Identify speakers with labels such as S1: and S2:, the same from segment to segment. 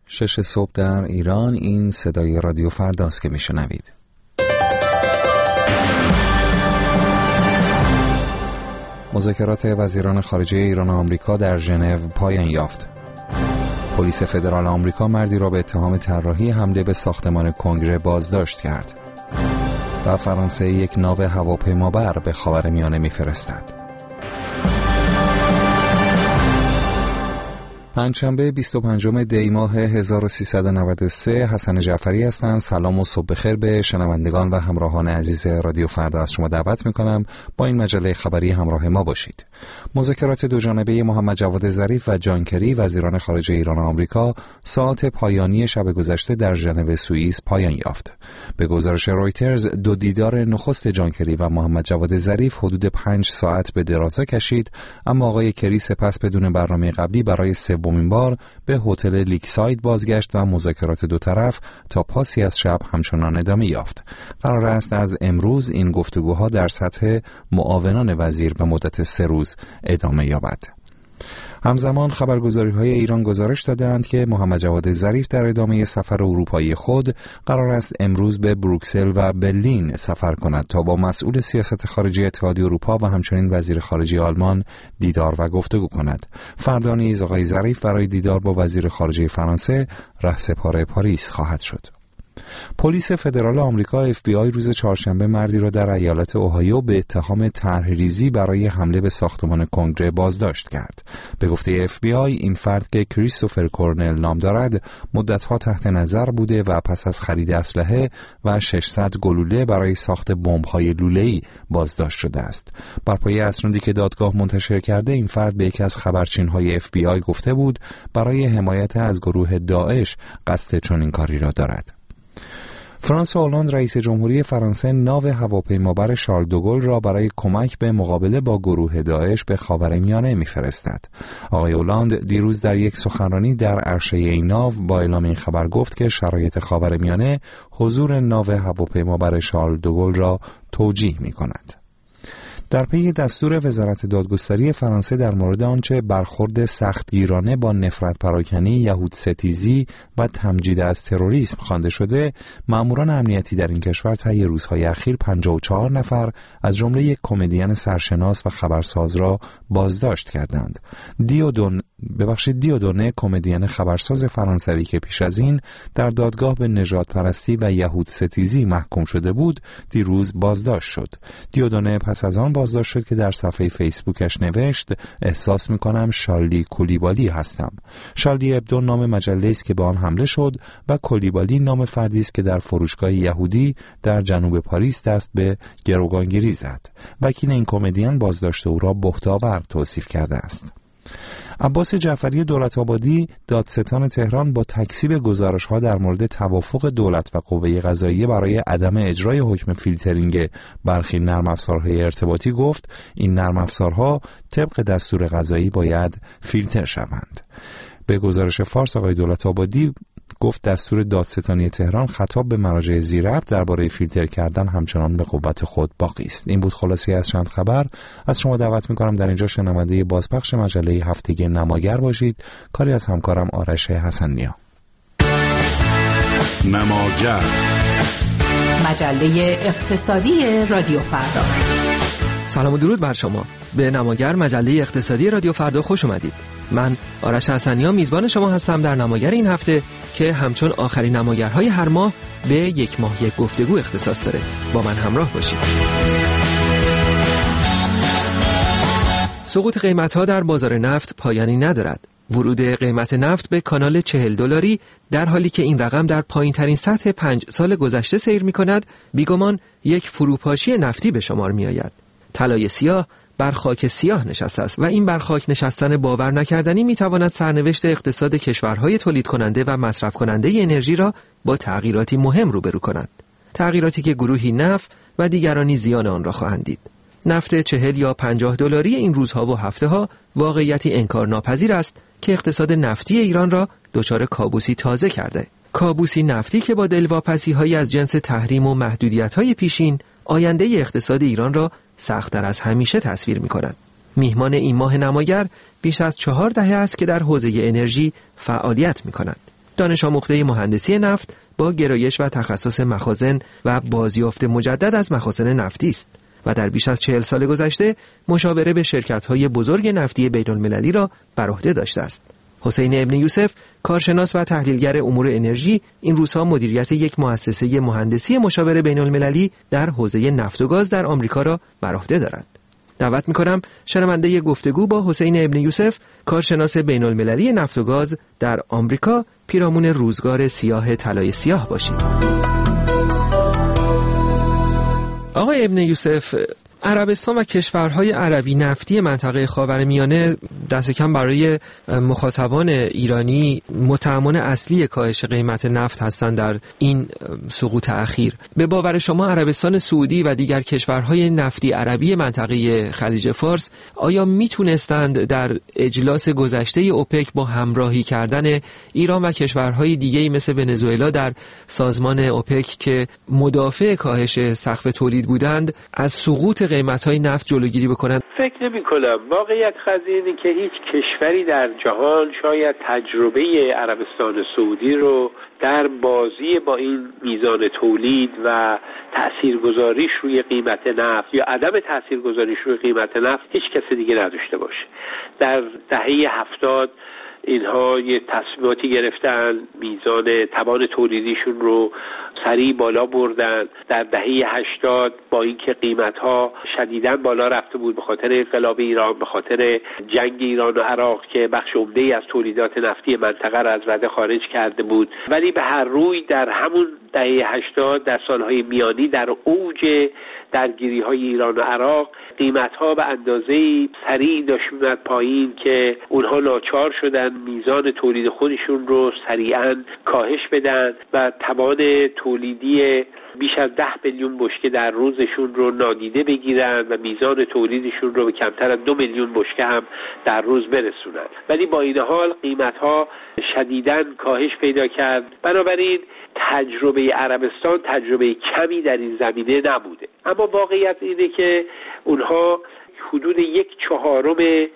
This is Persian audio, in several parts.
S1: 6 صبح در ایران. این صدای رادیو فرداست که میشنوید. مذاکرات وزیران خارجه ایران و آمریکا در ژنو پایان یافت. پلیس فدرال آمریکا مردی را به اتهام طراحی حمله به ساختمان کنگره بازداشت کرد. و فرانسه یک ناو هواپیمابر به خاورمیانه میفرستد. پنجشنبه 25 دی ماه 1393 حسن جعفری هستند. سلام و صبح بخیر به شنوندگان و همراهان عزیز رادیو فردا از شما دعوت میکنم با این مجله خبری همراه ما باشید. مذاکرات دوجانبه محمد جواد ظریف و جان کری وزیران خارجه ایران و آمریکا ساعت پایانی شب گذشته در ژنو سوئیس پایان یافت. به گزارش رویترز دو دیدار نخست جان کری و محمد جواد ظریف حدود 5 ساعت به درازا کشید، اما آقای کری سپس بدون برنامه قبلی برای سومین بار به هتل لیکساید بازگشت و مذاکرات دو طرف تا پاسی از شب همچنان ادامه یافت. قرار است از امروز این گفتگوها در سطح معاونان وزیر به مدت 3 روز ادامه یابد. همزمان خبرگزاری‌های ایران گزارش دادند که محمد جواد ظریف در ادامه سفر اروپایی خود قرار است امروز به بروکسل و برلین سفر کند تا با مسئول سیاست خارجی اتحادیه اروپا و همچنین وزیر خارجه آلمان دیدار و گفتگو کند. فردا نیز آقای ظریف برای دیدار با وزیر خارجه فرانسه رهسپار پاریس خواهد شد. پلیس فدرال آمریکا FBI روز چهارشنبه مردی را در ایالت اوهایو به اتهام طرح‌ریزی برای حمله به ساختمان کنگره بازداشت کرد. به گفته FBI این فرد که کریستوفر کورنل نام دارد مدت‌ها تحت نظر بوده و پس از خرید اسلحه و 600 گلوله برای ساخت بمب‌های لوله‌ای بازداشت شده است. بر پایه اسنادی که دادگاه منتشر کرده این فرد به یکی از خبرچین‌های FBI گفته بود برای حمایت از گروه داعش قصد چنین کاری را دارد. فرانسوا هولند رئیس جمهوری فرانسه ناو هواپیمابر شارل دوگل را برای کمک به مقابله با گروه داعش به خاورمیانه می‌فرستد. آقای هولند دیروز در یک سخنرانی در عرشه این ناو با اعلام این خبر گفت که شرایط خاورمیانه حضور ناو هواپیمابر شارل دوگل را توجیه می‌کند. در پی دستور وزارت دادگستری فرانسه در مورد آنچه برخورد سختگیرانه با نفرت پراکنی، یهود ستیزی و تمجید از تروریسم خوانده شده، ماموران امنیتی در این کشور طی روزهای اخیر 54 نفر از جمله یک کمدین سرشناس و خبرساز را بازداشت کردند. دیودونه کمدین خبرساز فرانسوی که پیش از این در دادگاه به نژادپرستی و یهود ستیزی محکوم شده بود، دیروز بازداشت شد. دیودونه پس از آن بازداشت شد که در صفحه فیسبوکش نوشت احساس می‌کنم شارلی کولیبالی هستم. شارلی ابدو نام مجله است که به آن حمله شد و کولیبالی نام فردی است که در فروشگاه یهودی در جنوب پاریس دست به گروگانگیری زد. وکیل این کمدین بازداشت او را بهت‌آور توصیف کرده است. عباس جعفری دولت‌آبادی دادستان تهران با تکذیب گزارش‌ها در مورد توافق دولت و قوه قضاییه برای عدم اجرای حکم فیلترینگ برخی نرم افزارهای ارتباطی گفت این نرم افزارها طبق دستور قضایی باید فیلتر شوند. به گزارش فارس آقای دولت‌آبادی گفت دستور دادستانی تهران خطاب به مراجع ذی‌ربط درباره فیلتر کردن همچنان به قوت خود باقی است. این بود خلاصه از چند خبر. از شما دعوت می‌کنم در اینجا شنونده بازپخش مجله هفتگی نماگر باشید. کاری از همکارم آرش حسن‌نیا.
S2: نماگر،
S3: مجله اقتصادی رادیو فردا.
S4: سلام و درود بر شما. به نماگر مجله اقتصادی رادیو فردا خوش اومدید. من آرش حسن‌نیا میزبان شما هستم در نماگر این هفته که همچون آخرین نماگرهای هر ماه به یک ماه یک گفتگو اختصاص داره. با من همراه باشید. سقوط قیمت‌ها در بازار نفت پایانی ندارد. ورود قیمت نفت به کانال $40 در حالی که این رقم در پایین‌ترین سطح 5 سال گذشته سیر می‌کند، بیگمان یک فروپاشی نفتی به شمار می‌آید. طلای سیاه بر خاک سیاه نشسته است و این بر خاک نشستن باور نکردنی می‌تواند سرنوشت اقتصاد کشورهای تولید کننده و مصرف کننده انرژی را با تغییراتی مهم روبرو کند. تغییراتی که گروهی نفع و دیگرانی زیان آن را خواهند دید. نفت 40 یا $50 این روزها و هفته‌ها واقعیتی انکارناپذیر است که اقتصاد نفتی ایران را دچار کابوسی تازه کرده. کابوسی نفتی که با دلواپسی‌هایی از جنس تحریم و محدودیت‌های پیشین آینده اقتصاد ایران را سخت‌تر از همیشه تصویر می‌کند. میهمان این ماه نماگر بیش از 4 دهه است که در حوزه انرژی فعالیت می‌کند. دانش آموخته مهندسی نفت با گرایش و تخصص مخازن و بازیافت مجدد از مخازن نفتی است و در بیش از 40 سال گذشته مشاوره به شرکت‌های بزرگ نفتی بین‌المللی را بر عهده داشته است. حسین ابن یوسف، کارشناس و تحلیلگر امور انرژی، این روزها مدیریت یک مؤسسه مهندسی مشاوره بین‌المللی در حوزه نفت و گاز در آمریکا را بر عهده دارد. دعوت می‌کنم شنونده گفتگو با حسین ابن یوسف، کارشناس بین‌المللی نفت و گاز در آمریکا، پیرامون روزگار سیاه طلای سیاه باشید. آقای ابن یوسف، عربستان و کشورهای عربی نفتی منطقه خاورمیانه دست کم برای مخاطبان ایرانی متهمان اصلی کاهش قیمت نفت هستند در این سقوط اخیر. به باور شما عربستان سعودی و دیگر کشورهای نفتی عربی منطقه خلیج فارس آیا میتونستند در اجلاس گذشته اوپک با همراهی کردن ایران و کشورهای دیگه‌ای مثل ونزوئلا در سازمان اوپک که مدافع کاهش سقف تولید بودند از سقوط قیمت‌های نفت جلوگیری بکنند؟
S2: فکر نمی‌کنم. واقعیت قضیه اینه که هیچ کشوری در جهان شاید تجربه عربستان سعودی رو در بازی با این میزان تولید و تاثیرگذاریش روی قیمت نفت یا عدم تاثیرگذاریش روی قیمت نفت هیچ کس دیگه نداشته باشه. در دهه 70 اینها یه تصمیماتی گرفتن، میزان توان تولیدیشون رو سریع بالا بردن. در دهه 80 با اینکه قیمت‌ها شدیداً بالا رفته بود به خاطر انقلاب ایران، به خاطر جنگ ایران و عراق که بخش عمده‌ای از تولیدات نفتی منطقه را از رده خارج کرده بود، ولی به هر روی در همون دهه 80 در سالهای میانی در اوج درگیری‌های ایران و عراق قیمت‌ها به اندازه‌ای سریع داشت می‌آمد پایین که اونها لاچار شدن میزان تولید خودشون رو سریعاً کاهش بدن و توان تولیدی بیش از 10 میلیون بشکه در روزشون رو نادیده بگیرن و میزان تولیدشون رو به کمتر از 2 میلیون بشکه هم در روز برسونن. ولی با این حال قیمت‌ها شدیداً کاهش پیدا کرد. بنابراین تجربه عربستان تجربه کمی در این زمینه نبوده. اما واقعیت اینه که اونها حدود 1/4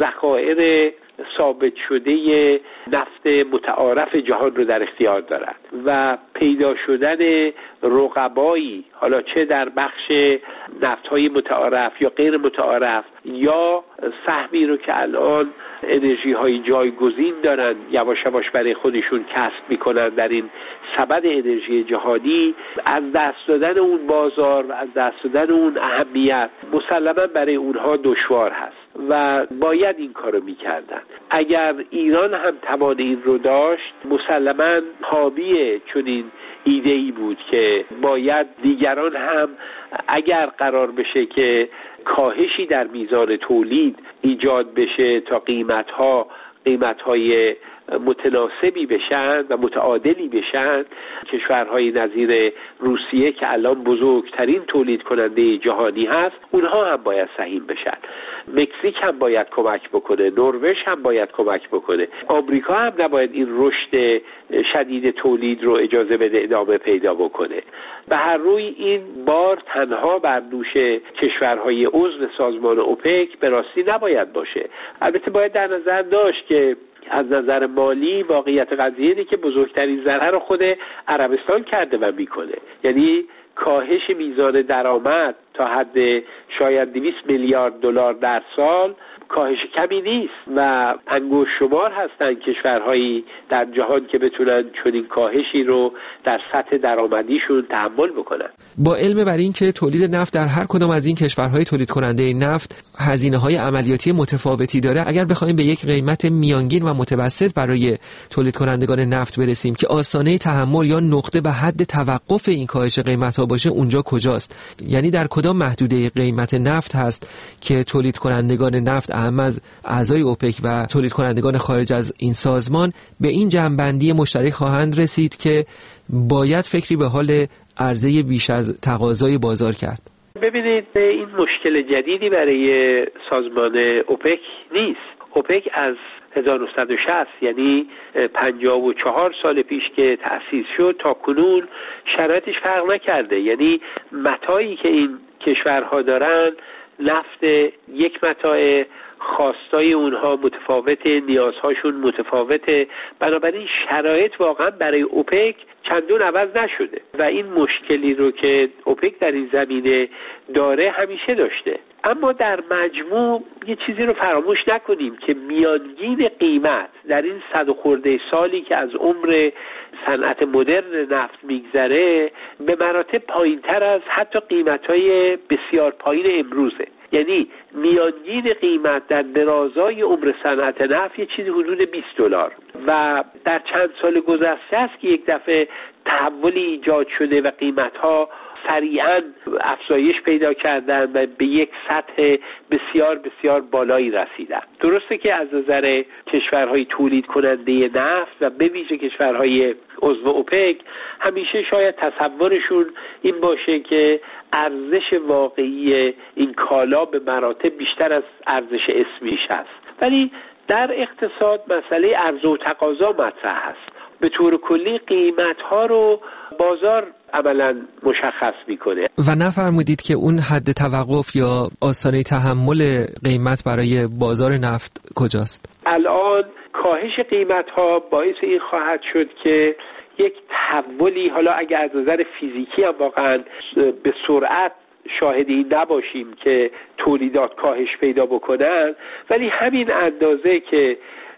S2: ذخایر ثابت شده نفت متعارف جهان رو در اختیار دارند و پیدا شدن رقبایی، حالا چه در بخش نفت‌های متعارف یا غیر متعارف یا سهمی رو که الان انرژی‌های جایگزین دارن یواش یواش برای خودشون کسب میکنن در این سبد انرژی جهانی، از دست دادن اون بازار و از دست دادن اون اهمیت مسلماً برای اونها دشوار هست و باید این کارو میکردن. اگر ایران هم توان این رو داشت مسلماً حامی چنین ایده‌ای بود که باید دیگران هم اگر قرار بشه که کاهشی در میزان تولید ایجاد بشه تا قیمت‌های متناسبی بشن و متعادلی بشن، کشورهای نظیر روسیه که الان بزرگترین تولید کننده جهانی هست اونها هم باید سهیم بشن. مکزیک هم باید کمک بکنه، نروژ هم باید کمک بکنه، آمریکا هم نباید این رشد شدید تولید رو اجازه بده ادامه پیدا بکنه. به هر روی این بار تنها بر دوش کشورهای عضو سازمان اوپک به راستی نباید باشه. البته باید در نظر داشت که از نظر مالی واقعیت قضیه اینه که بزرگترین ضرر رو خود عربستان کرده و میکنه. یعنی کاهش میزان درآمد تا حد شاید 200 میلیارد دلار در سال کاهش کمی نیست و انگشت شمار هستن کشورهایی در جهان که بتونن چنین کاهشی رو در سطح درآمدیشون تحمل بکنن.
S4: با علم بر این که تولید نفت در هر کدام از این کشورهای تولید کننده نفت هزینه‌های عملیاتی متفاوتی داره، اگر بخوایم به یک قیمت میانگین و متوسط برای تولید کنندگان نفت برسیم که آستانه تحمل یا نقطه به حد توقف این کاهش قیمت‌ها باشه، اونجا کجاست؟ یعنی در کدام محدوده قیمت نفت هست که تولید کنندگان نفت اهم از اعضای اوپک و تولید کنندگان خارج از این سازمان به این جمع‌بندی مشترک خواهند رسید که باید فکری به حال عرضه بیش از تقاضای بازار کرد؟
S2: ببینید، این مشکل جدیدی برای سازمان اوپک نیست. اوپک از 1960 یعنی 54 سال پیش که تأسیس شد تا کنون شرایطش فرق نکرده. یعنی متاعی که این کشورها دارن نفت یک متاع، خواستای اونها متفاوته، نیازهاشون متفاوته، بنابراین شرایط واقعا برای اوپک چندون عوض نشده و این مشکلی رو که اوپک در این زمینه داره همیشه داشته. اما در مجموع یه چیزی رو فراموش نکنیم که میانگین قیمت در این 100 و خورده سالی که از عمر صنعت مدرن نفت میگذره به مراتب پایین‌تر از حتی قیمت‌های بسیار پایین امروزه. یعنی میانگین قیمت در درازای عمر صنعت نفت یه چیزی حدود $20 و در چند سال گذشته است که یک دفعه تحولی ایجاد شده و قیمت‌ها سریعاً افزایش پیدا کردن و به یک سطح بسیار بسیار بالایی رسیدن. درسته که از نظر کشورهای تولید کننده نفت و به ویژه کشورهای عضو اوپک همیشه شاید تصورشون این باشه که ارزش واقعی این کالا به مراتب بیشتر از ارزش اسمیش هست، ولی در اقتصاد مسئله عرضه و تقاضا مطرح هست. به طور کلی قیمت‌ها رو بازار عملاً مشخص میکنه.
S4: و نفرمودید که اون حد توقف یا آستانه تحمل قیمت برای بازار نفت کجاست؟
S2: الان کاهش قیمت‌ها باعث این خواهد شد که یک تحولی، حالا اگر از نظر فیزیکی هم واقعاً به سرعت شاهد این نباشیم که تولیدات کاهش پیدا بکنن، ولی همین اندازه که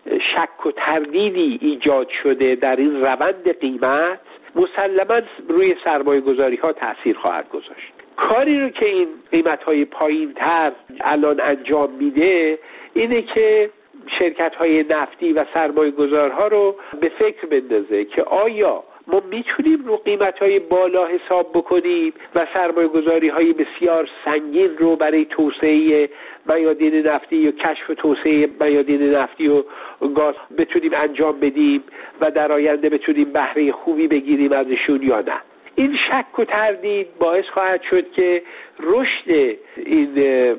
S2: شک و تردیدی ایجاد شده در این روند قیمت مسلماً روی سرمایه گذاری ها تأثیر خواهد گذاشت. کاری رو که این قیمت های پایین تر الان انجام میده اینه که شرکت های نفتی و سرمایه گذارها رو به فکر بندازه که آیا ما میتونیم رو قیمت‌های بالا حساب بکنیم و سرمایه‌گذاری‌های بسیار سنگین رو برای توسعه میادین نفتی یا کشف و توسعه میادین نفتی و گاز بتونیم انجام بدیم و در آینده بتونیم بهره خوبی بگیریم ازشون یا نه. این شک و تردید باعث خواهد شد که رشد این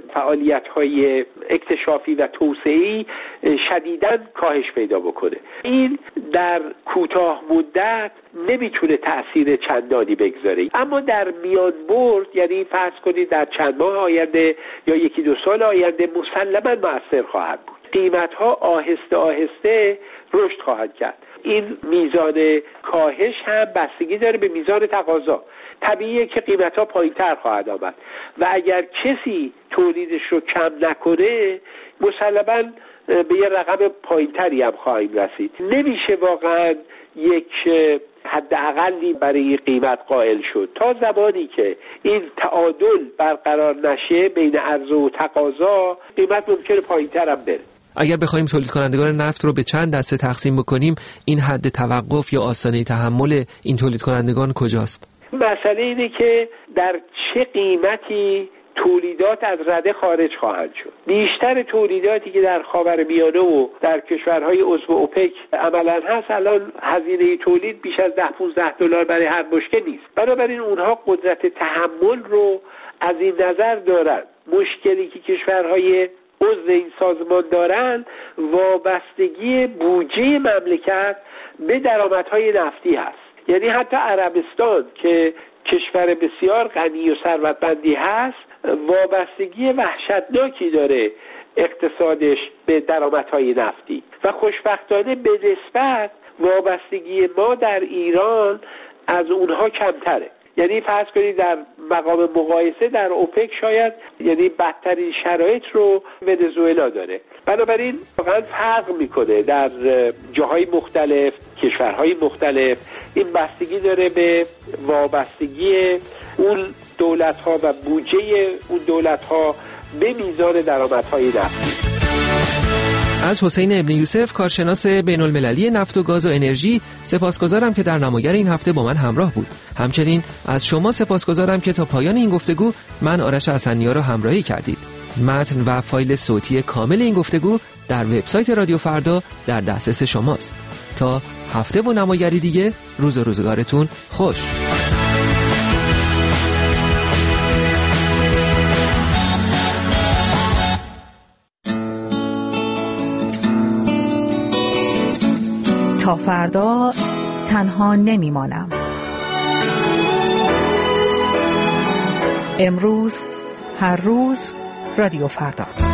S2: فعالیت‌های اکتشافی و توسعه‌ای شدیداً کاهش پیدا بکنه. این در کوتاه مدت نمیتونه تأثیر چندانی بگذاره، اما در میان برد، یعنی فرض کنید در چند ماه آینده یا 1-2 سال آینده مسلماً مؤثر خواهد بود. قیمت‌ها آهسته آهسته رشد خواهد کرد. این میزان کاهش هم بستگی داره به میزان تقاضا. طبیعیه که قیمت‌ها پایین‌تر خواهد آمد و اگر کسی تولیدش رو کم نکنه مسلماً به یه رقم پایین‌تری هم خواهیم رسید. نمیشه واقعاً یک حداقلی برای قیمت قائل شد تا زمانی که این تعادل برقرار نشه بین عرضه و تقاضا، قیمت ممکنه پایین‌تر هم بره.
S4: اگر بخوایم تولید کنندگان نفت رو به چند دسته تقسیم بکنیم، این حد توقف یا آستانه تحمل این تولید کنندگان کجاست؟
S2: مسئله اینه که در چه قیمتی تولیدات از رده خارج خواهند شد. بیشتر تولیداتی که در خاورمیانه و در کشورهای عضو اوپک عملاً هست الان هزینه تولید بیش از $10-15 برای هر بشکه نیست. بنابراین اونها قدرت تحمل رو از این نظر دارن. مشکلی که کشورهای عضو این سازمان دارن وابستگی بودجه مملکت به درآمدهای نفتی هست. یعنی حتی عربستان که کشور بسیار غنی و ثروتمندی هست وابستگی وحشتناکی داره اقتصادش به درآمدهای نفتی و خوشبختانه به نسبت وابستگی ما در ایران از اونها کمتره. یعنی فرض کنید در مقام مقایسه در اوپک شاید یعنی بدترین شرایط رو ونزوئلا داره. بنابراین واقعا فرق میکنه در جاهای مختلف، کشورهای مختلف. این بستگی داره به وابستگی اون دولت‌ها و بودجه اون دولت‌ها به میزان درآمدهای نفتی.
S4: از حسین ابن یوسف، کارشناس بین‌المللی نفت و گاز و انرژی، سپاسگزارم که در نماگر این هفته با من همراه بود. همچنین از شما سپاسگزارم که تا پایان این گفتگو من آرش حسنی‌ها را همراهی کردید. متن و فایل صوتی کامل این گفتگو در وبسایت رادیو فردا در دسترس شماست. تا هفته و نمایری دیگه، روز و روزگارتون خوش.
S3: تا فردا تنها نمیمانم. امروز، هر روز، رادیو فردا.